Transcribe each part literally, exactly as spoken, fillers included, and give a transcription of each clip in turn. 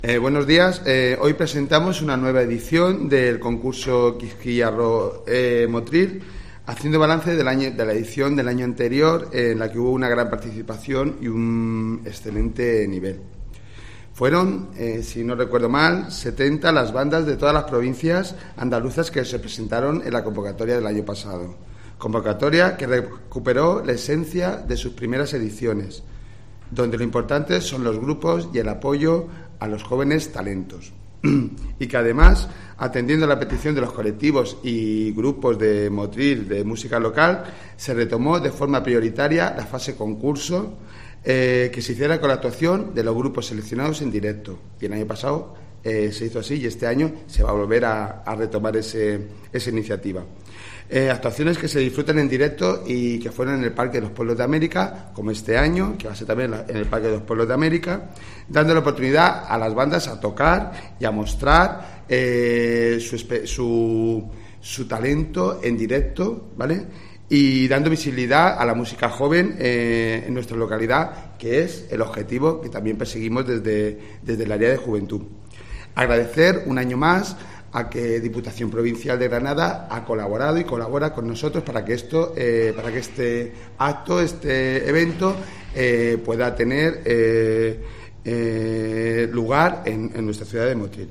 Eh, buenos días. Eh, hoy presentamos una nueva edición del concurso Quisquillarro eh, Motril, haciendo balance del año, de la edición del año anterior, eh, en la que hubo una gran participación y un excelente nivel. Fueron, eh, si no recuerdo mal, setenta las bandas de todas las provincias andaluzas que se presentaron en la convocatoria del año pasado. Convocatoria que recuperó la esencia de sus primeras ediciones, donde lo importante son los grupos y el apoyo a los jóvenes talentos. Y que además, atendiendo a la petición de los colectivos y grupos de Motril de música local, se retomó de forma prioritaria la fase concurso, eh, que se hiciera con la actuación de los grupos seleccionados en directo. Y el año pasado eh, se hizo así, y este año se va a volver a, a retomar ese, esa iniciativa. Eh, actuaciones que se disfrutan en directo y que fueron en el Parque de los Pueblos de América, como este año, que va a ser también en el Parque de los Pueblos de América, dando la oportunidad a las bandas a tocar y a mostrar eh, su, su, su talento en directo, ¿vale? Y dando visibilidad a la música joven eh, en nuestra localidad, que es el objetivo que también perseguimos desde, desde el área de juventud. Agradecer un año más a que Diputación Provincial de Granada ha colaborado y colabora con nosotros para que esto, eh, para que este acto, este evento, eh, pueda tener eh, eh, lugar en, en nuestra ciudad de Motril.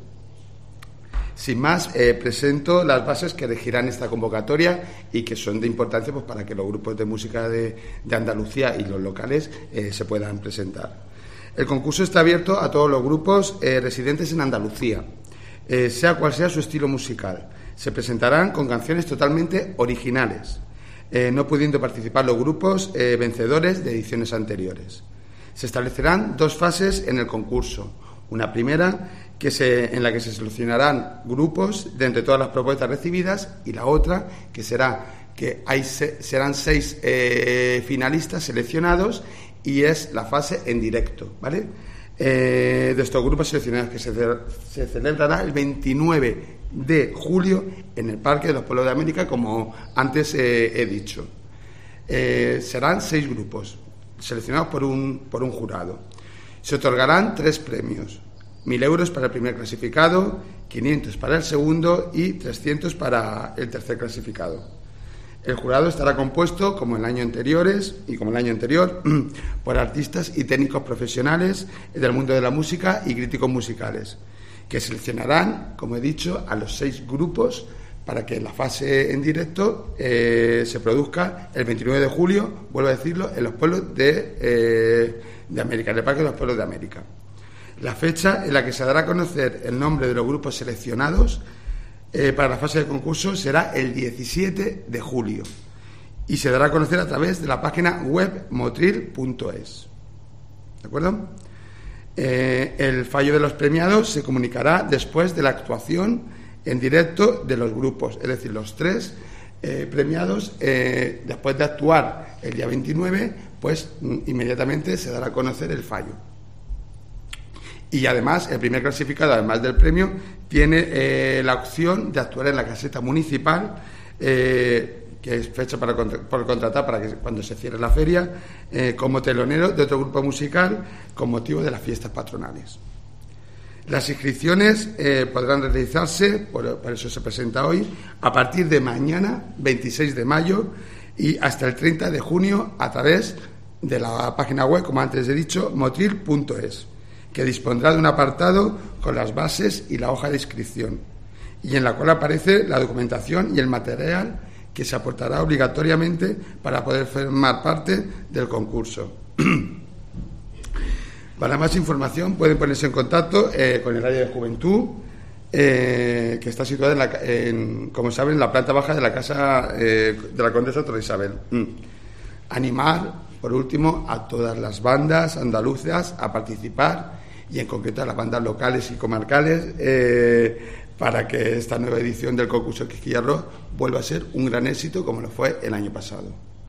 Sin más, eh, presento las bases que regirán esta convocatoria y que son de importancia, pues, para que los grupos de música de, de Andalucía y los locales eh, se puedan presentar. El concurso está abierto a todos los grupos eh, residentes en Andalucía, Eh, sea cual sea su estilo musical. Se presentarán con canciones totalmente originales, eh, no pudiendo participar los grupos eh, vencedores de ediciones anteriores. Se establecerán dos fases en el concurso. Una primera que se, en la que se seleccionarán grupos de entre todas las propuestas recibidas, y la otra que será que hay se, serán seis eh, finalistas seleccionados, y es la fase en directo, ¿vale? Eh, de estos grupos seleccionados, que se, se celebrará el veintinueve de julio en el Parque de los Pueblos de América, como antes eh, he dicho. Eh, serán seis grupos seleccionados por un, por un jurado. Se otorgarán tres premios: mil euros para el primer clasificado, quinientos para el segundo y trescientos para el tercer clasificado. El jurado estará compuesto, como en años anteriores y como el año anterior, por artistas y técnicos profesionales del mundo de la música y críticos musicales, que seleccionarán, como he dicho, a los seis grupos para que la fase en directo eh, se produzca el veintinueve de julio, vuelvo a decirlo, en los pueblos de, eh, de América, en el Parque de los Pueblos de América. La fecha en la que se dará a conocer el nombre de los grupos seleccionados Eh, para la fase de concurso será el diecisiete de julio y se dará a conocer a través de la página web motril punto es. ¿De acuerdo? Eh, el fallo de los premiados se comunicará después de la actuación en directo de los grupos, es decir, los tres eh, premiados, eh, después de actuar el día veintinueve, pues inmediatamente se dará a conocer el fallo. Y además, el primer clasificado, además del premio, tiene eh, la opción de actuar en la caseta municipal, eh, que es fecha para contra- por contratar para que cuando se cierre la feria, eh, como telonero de otro grupo musical con motivo de las fiestas patronales. Las inscripciones eh, podrán realizarse, por, por eso se presenta hoy, a partir de mañana, veintiséis de mayo, y hasta el treinta de junio a través de la página web, como antes he dicho, motril punto es, que dispondrá de un apartado con las bases y la hoja de inscripción, y en la cual aparece la documentación y el material que se aportará obligatoriamente para poder formar parte del concurso. Para más información pueden ponerse en contacto eh, con el área de juventud, eh, que está situada, en la, en, como saben, en la planta baja de la casa eh, de la Condesa Torre Isabel. Mm. Animar, por último, a todas las bandas andaluzas a participar, y en concreto a las bandas locales y comarcales, eh, para que esta nueva edición del concurso Quisquillarro vuelva a ser un gran éxito como lo fue el año pasado.